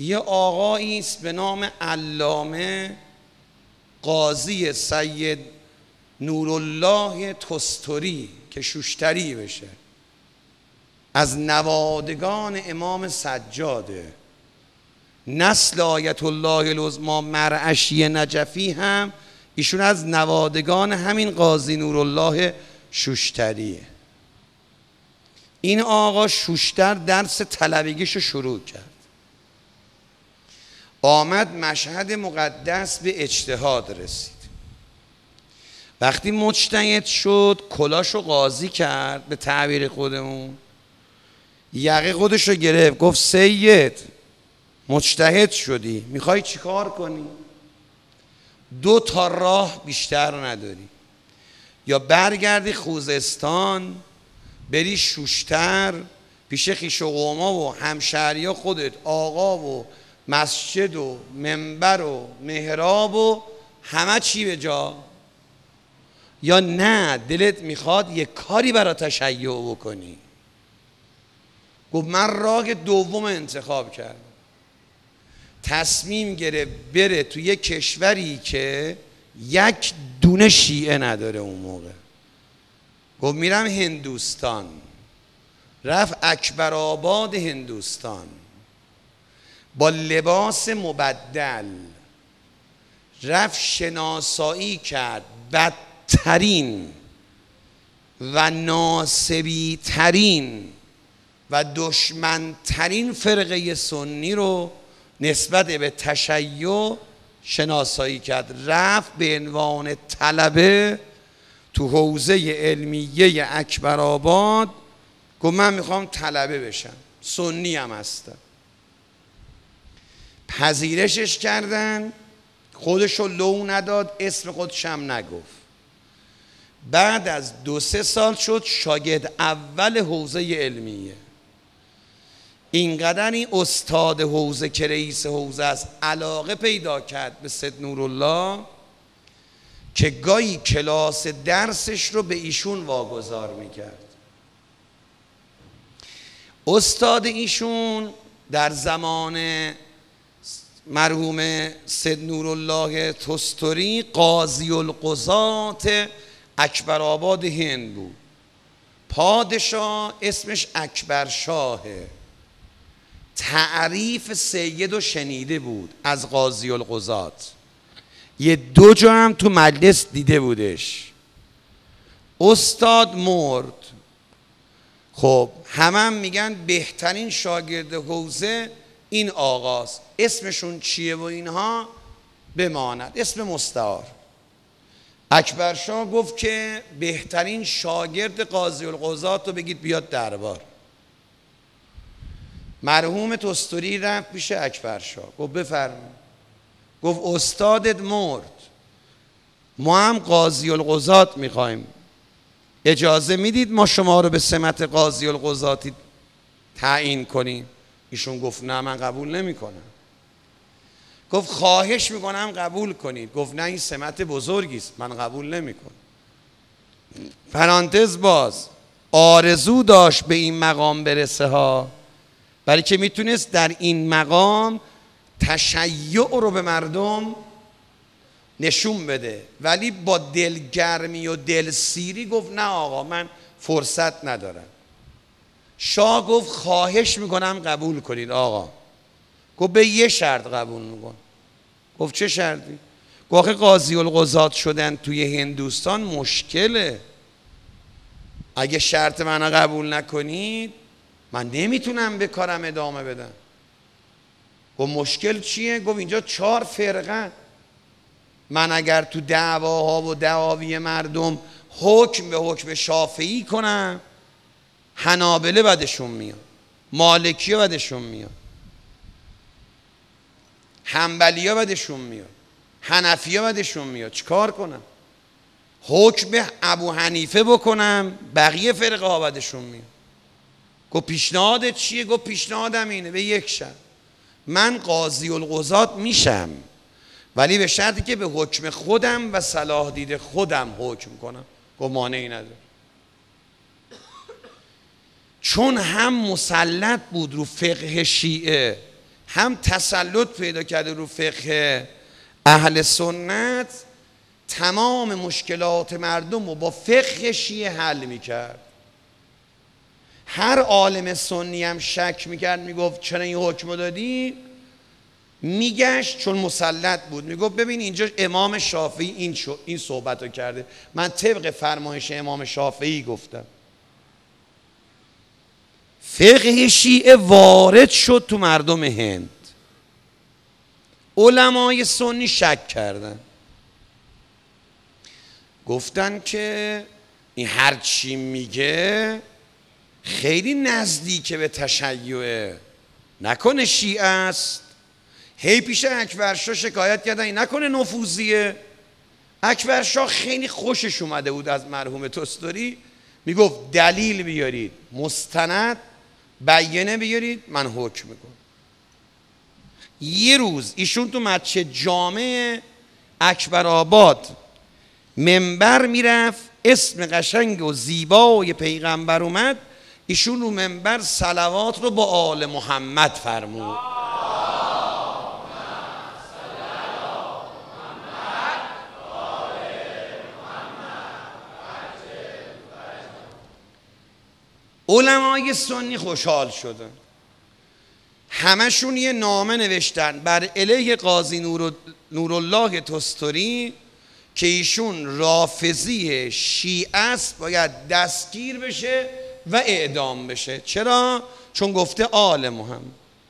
یه آقایی است به نام علامه قاضی سید نورالله تستری که شوشتری بشه، از نوادگان امام سجاده، نسل آیت الله العظمی مرعشی نجفی هم ایشون از نوادگان همین قاضی نورالله شوشتریه. این آقا شوشتر درس طلبگیشو شروع کرد، آمد مشهد مقدس به اجتهاد رسید. وقتی مجتهد شد کلاشو قاضی کرد، به تعبیر خودمون یقه خودشو گرفت، گفت سید مجتهد شدی، میخوای چی کار کنی؟ 2 تا راه بیشتر نداری، یا برگردی خوزستان بری شوشتر پیش خویش و قوما و همشهریا خودت آقا و مسجد و منبر و محراب و همه چی به جا، یا نه دلت میخواد یه کاری برای تشیع بکنی. گفت من راه دوم انتخاب کردم، تصمیم گرفت بره تو یه کشوری که یک دونه شیعه نداره اون موقع. گفت میرم هندوستان. رفت اکبرآباد هندوستان با لباس مبدل، رفت شناسایی کرد بدترین و ناصبی ترین و دشمنترین فرقه سنی رو نسبت به تشیع شناسایی کرد. رفت به عنوان طلبه تو حوزه علمیه اکبرآباد، گفت من میخوام طلبه بشم، سنی هم هستم. پذیرشش کردن، خودشو لو نداد، اسم خودش هم نگفت. بعد از 2-3 سال شد شاگرد اول حوزه علمیه. اینقدر این استاد حوزه که رئیس حوزه است علاقه پیدا کرد به سید نورالله که گاهی کلاس درسش رو به ایشون واگذار میکرد. استاد ایشون در زمان مرحوم سید نورالله تستری قاضی القضات اکبرآباد هند بود. پادشاه اسمش اکبرشاهه. تعریف سید رو شنیده بود از قاضی القضات، 2 جا هم تو مجلس دیده بودش. استاد مرد. خب هم میگن بهترین شاگرد حوزه این آقاست، اسمشون چیه و اینها بماند، اسم مستعار. اکبرشاه گفت که بهترین شاگرد قاضی القضات رو بگید بیاد دربار. مرحوم تستری رفت پیش اکبرشاه، گفت بفرمایید. گفت استادت مرد، ما هم قاضی القضات میخوایم، اجازه میدید ما شما رو به سمت قاضی القضاتی تعیین کنیم؟ ایشون گفت نه من قبول نمی کنم. گفت خواهش میکنم قبول کنید. گفت نه این سمت بزرگی است، من قبول نمی کنم. پرانتز باز، آرزو داشت به این مقام برسه ها، برای که میتونست در این مقام تشیع رو به مردم نشون بده، ولی با دلگرمی و دلسیری گفت نه آقا من فرصت ندارم. شاه گفت خواهش میکنم قبول کنید آقا. گفت به یه شرط قبول میکن. گفت چه شرطی؟ گفت آخه قاضی القضات شدن توی هندوستان مشکله، اگه شرط منو قبول نکنید من نمیتونم به کارم ادامه بدم. گفت مشکل چیه؟ گفت اینجا 4 فرقه، من اگر تو دعواها و دعاوی مردم حکم به حکم شافعی کنم، حنابله بدشون میاد، مالکی بدشون میاد، حنبلی بدشون میاد، حنفی بدشون میاد، چیکار کنم؟ حکم ابو حنیفه بکنم، بقیه فرقه ها بدشون میاد. گفت پیشنهادت چیه؟ گفت پیشنهادم اینه، به یک شرط، من قاضی القضات میشم ولی به شرطی که به حکم خودم و صلاح دید خودم حکم کنم. گفت مانعی نداره. چون هم مسلط بود رو فقه شیعه، هم تسلط پیدا کرده رو فقه اهل سنت، تمام مشکلات مردم رو با فقه شیعه حل میکرد. هر عالم سنی هم شک میکرد، میگفت چرا این حکم دادی، میگشت چون مسلط بود، میگفت ببین اینجا امام شافعی این صحبت رو کرده، من طبق فرمایش امام شافعی گفتم. فقه شیعه وارد شد تو مردم هند. علمای سنی شک کردن، گفتن که این هر چی میگه خیلی نزدیک به تشیعه، نکنه شیعه است. هی پیش اکبرشاه شکایت کردن این نکنه نفوذیه. اکبرشاه خیلی خوشش اومده بود از مرحوم طستری، میگفت دلیل بیارید، مستند بیانه بیارید، من حکم میکنم. یه روز ایشون تو مسجد جامع اکبرآباد منبر میرفت، اسم قشنگ و زیبای پیغمبر اومد، ایشون رو منبر صلوات رو با آل محمد فرمود. علمای سنی خوشحال شدن، همشون یه نامه نوشتن بر علیه قاضی نورالله طستری که ایشون رافضی شیعه است، باید دستگیر بشه و اعدام بشه. چرا؟ چون گفته آل محمد.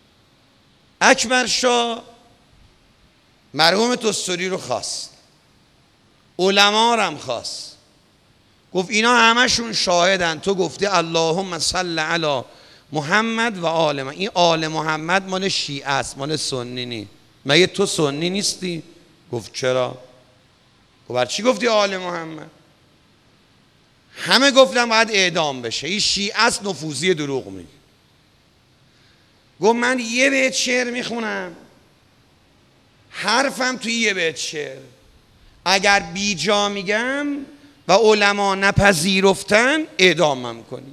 اکبرشاه مرحوم طستری رو خواست، علما رو هم خواست، گفت اینا همشون شاهدن تو گفته اللهم صل علی محمد و آل محمد. این آل محمد مال شیعه است، مال سنی نی. مگه تو سنی نیستی؟ گفت چرا؟ گفت بر چی گفتی آل محمد؟ همه گفتن باید اعدام بشه، این شیعه است، نفوذی، دروغ میگه. گفت من یه بیت شعر میخونم، حرفم توی یه بیت شعر، اگر بی جا میگم و علما نپذیرفتن اعدامم کنی.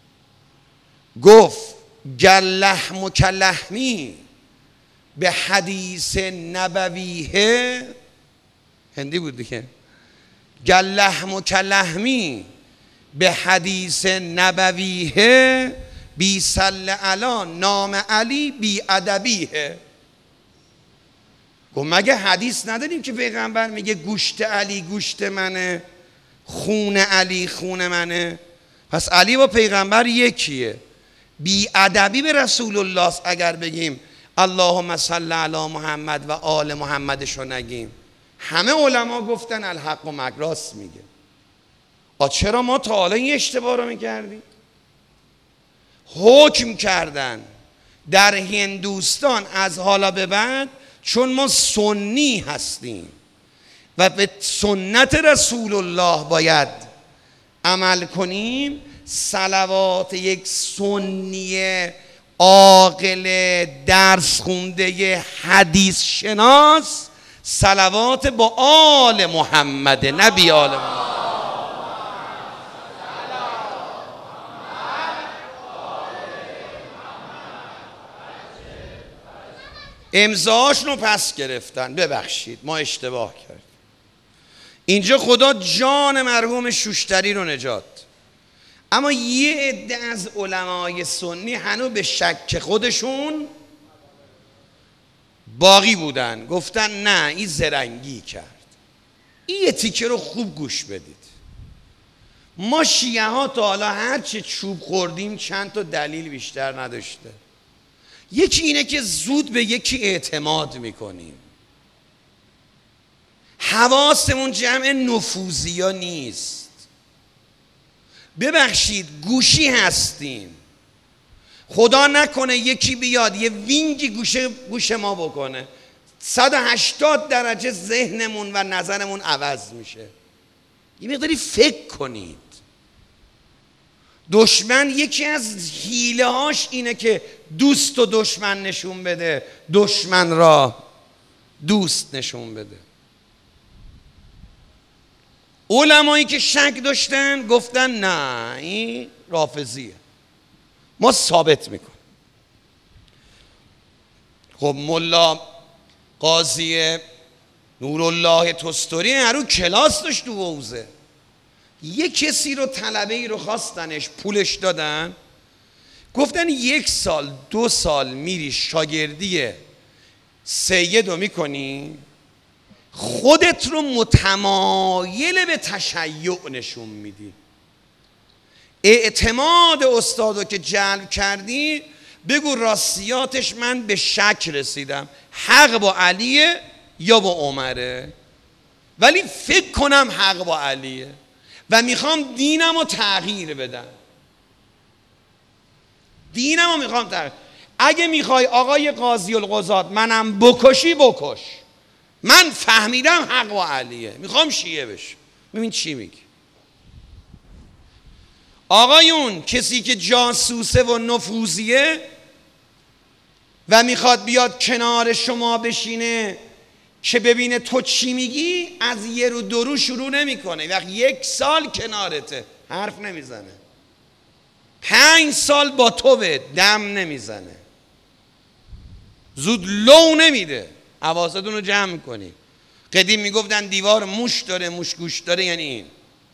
گفت گر لحمک لحمی به حدیث نبویه، هندی بود دیگه، گر لحمک لحمی به حدیث نبویه بی صل علی نام علی بی ادبیه. گفت مگه حدیث نداریم که پیغمبر میگه گوشت علی گوشت منه، خون علی خون منه؟ پس علی با پیغمبر یکیه. بی ادبی به رسول الله اگر بگیم اللهم صل علی محمد و آل محمدشو نگیم. همه علما گفتن الحق و مک، راست میگه. چرا ما تا حالا این اشتباه رو میکردیم؟ حکم کردن در هندوستان از حالا به بعد چون ما سنی هستیم و به سنت رسول الله باید عمل کنیم، صلوات یک سنی عاقل درس خونده حدیث شناس، صلوات با آل محمد، نبی آل محمد. امضاهاشون رو پس گرفتن، ببخشید ما اشتباه کردیم. اینجا خدا جان مرحوم شوشتری رو نجات، اما یه عده از علمای سنی هنوز به شک خودشون باقی بودن، گفتن نه این زرنگی کرد. این یه تیکه رو خوب گوش بدید. ما شیعه ها تا حالا هر چه چوب خوردیم چند تا دلیل بیشتر نداشته. یکی اینه که زود به یکی اعتماد میکنیم، حواسمون جمع نفوذیا نیست. ببخشید گوشی هستیم، خدا نکنه یکی بیاد یه وینگی گوش ما بکنه، 180 درجه ذهنمون و نظرمون عوض میشه. یه مقداری فکر کنید. دشمن یکی از حیله هاش اینه که دوست و دشمن نشون بده، دشمن را دوست نشون بده. علمایی که شک داشتن گفتن نه این رافضیه، ما ثابت میکنیم. خب ملا قاضی نورالله تستری هرو کلاس داشت تو حوزه. یه کسی رو طلبه ای رو خواستنش پولش دادن، گفتن 1 سال 2 سال میری شاگردی سید رو میکنی، خودت رو متمایل به تشیع نشون میدی، اعتماد استادو که جلب کردی بگو راستیاتش من به شک رسیدم، حق با علیه یا با عمره، ولی فکر کنم حق با علیه و میخوام دینم رو تغییر بدم، دینم رو میخوام تغییر. اگه میخوای آقای قاضی القضات منم بکشی بکش، من فهمیدم حق با علیه، میخوام شیعه بشم. ببین چی میگی. آقایون کسی که جاسوسه و نفوذیه و میخواد بیاد کنار شما بشینه که ببینه تو چی میگی، از 1 رو 2 رو شروع نمیکنه. وقت 1 سال کنارته حرف نمیزنه، 5 سال با تو به دم نمیزنه، زود لو نمیده. حواستون رو جمع میکنی. قدیم میگفتن دیوار موش داره، موش گوش داره، یعنی این.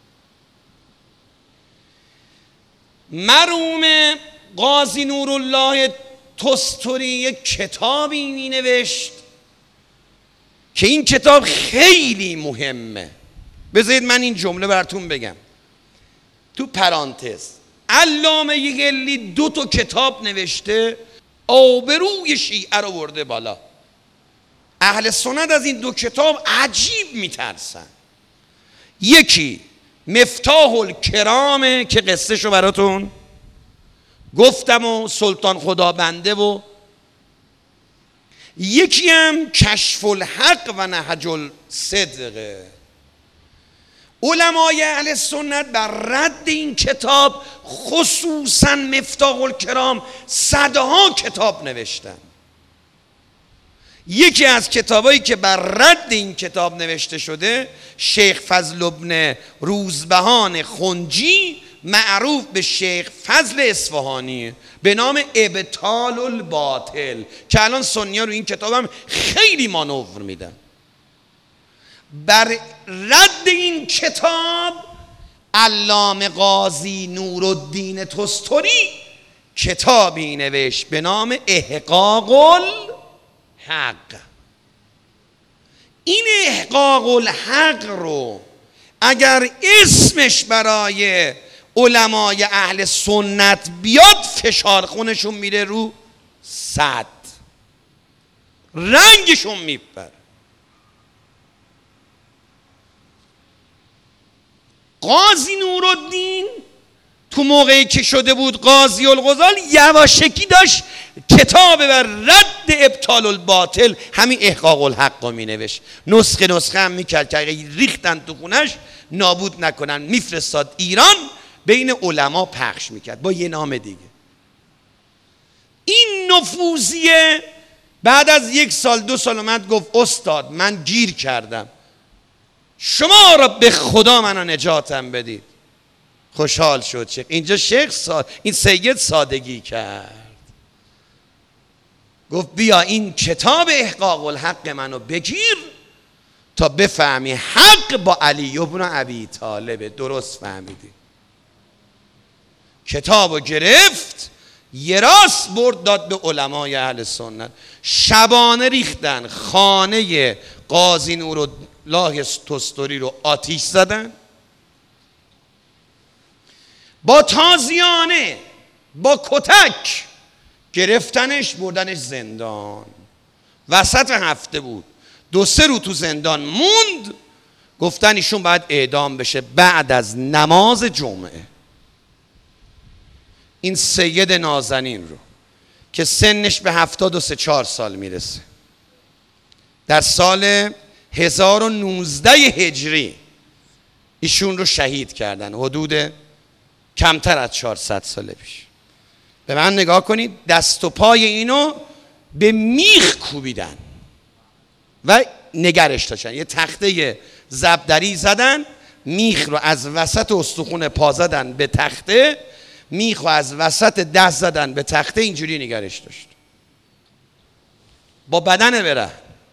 مرحوم قاضی نورالله تستری یک کتابی می نوشت که این کتاب خیلی مهمه. بذارید من این جمله براتون بگم تو پرانتز. علامه گلی 2 تا کتاب نوشته، آبروی شیعه رو برده بالا. اهل سنت از این 2 کتاب عجیب میترسن. یکی مفتاح الکرامه که قصه شو براتون گفتم و سلطان خدابنده، و یکی هم کشف الحق و نهج الصدقه. علمای اهل سنت بر رد این کتاب، خصوصا مفتاح الکرام، صدها کتاب نوشتن. یکی از کتابایی که بر رد این کتاب نوشته شده، شیخ فضل ابن روزبهان خنجی معروف به شیخ فضل اصفهانی به نام ابطال الباطل، که الان سنی‌ها رو این کتاب هم خیلی مانور میدن. بر رد این کتاب علامه قاضی نورالدین تستری کتابی نوشت به نام احقاق الحق. این احقاق الحق رو اگر اسمش برای علمای اهل سنت بیاد، فشار خونشون میره رو 100، رنگشون میپره. قاضی نورالدین تو موقعی که شده بود قاضی القضات، یواشکی داشت کتاب بر رد ابطال الباطل، همین احقاق الحق رو می نوشت. نسخه هم میکرد که ریختن تو خونش نابود نکنن، میفرستاد ایران، بین علما پخش میکرد با یه نام دیگه. این نفوذیه بعد از 1 سال 2 سال اومد گفت استاد من گیر کردم، شما را به خدا منو نجاتم بدید. خوشحال شد شیخ. اینجا شیخ این سید سادگی کرد، گفت بیا این کتاب احقاق الحق منو بگیر تا بفهمی حق با علی ابن ابی طالبه. درست فهمیدی. کتابو گرفت، یه راست برد داد به علمای اهل سنت. شبانه ریختن خانه قاضی نورالله تستری رو آتیش زدن، با تازیانه با کتک گرفتنش بردنش زندان. وسط هفته بود، 2-3 روز تو زندان موند. گفتن ایشون باید اعدام بشه بعد از نماز جمعه. این سید نازنین رو که سنش به 73-4 سال میرسه، در سال 1019 هجری ایشون رو شهید کردن، حدود کمتر از 400 سال پیش. به من نگاه کنید، دست و پای اینو به میخ کوبیدن و نگرش داشتن. یه تخته زبدری زدن، میخ رو از وسط استخون پا زدن به تخته، میخ رو از وسط دست زدن به تخته، اینجوری نگرش داشت. با بدن بره.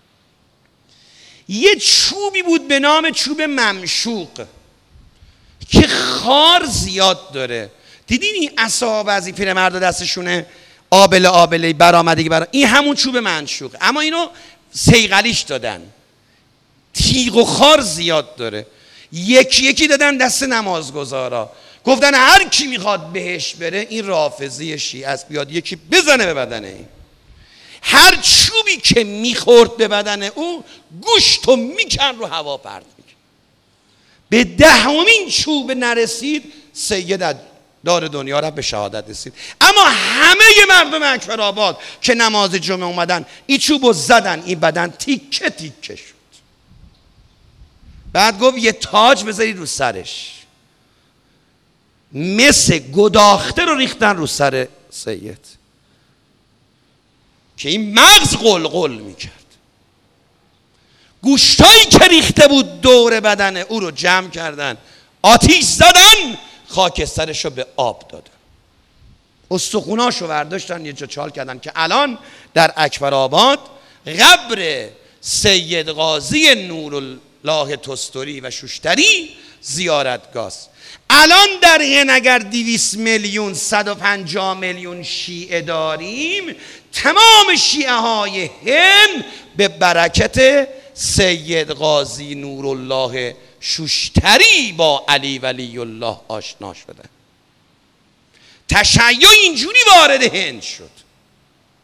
یه چوبی بود به نام چوب ممشوق که خار زیاد داره. دیدین این اصحاب از این پیرمرد دستشونه آبله برآمدگی این همون چوب ممشوق، اما اینو صیقلیش دادن، تیغ و خار زیاد داره. یکی یکی دادن دست نمازگزارا، گفتن هر کی میخواد بهش بره این رافضی شیعه است بیاد یکی بزنه به بدن این. هر چوبی که میخورد به بدن او گوشتو میکن رو هوا پرت میکن. به 10مین چوب نرسید سید دار دنیا را به شهادت رسید. اما همه مردم اکبرآباد که نماز جمعه اومدن این چوبو زدن این بدن تیکه تیکه شد. بعد گفت یه تاج بذارید رو سرش، مثل گداخته رو ریختن رو سر سید که این مغز قلقل میکرد. گوشتایی که ریخته بود دور بدن او رو جمع کردن، آتیش زدن، خاکسترش رو به آب دادن، استخوناشو برداشتن یه جا چال کردن که الان در اکبرآباد قبر سید قاضی نورالله تستری و شوشتری زیارتگاه. الان در هند اگر 200 میلیون 150 میلیون شیعه داریم، تمام شیعه های هند به برکت سید قاضی نورالله شوشتری با علی ولی الله آشنا شدن. تشیع اینجوری وارد هند شد.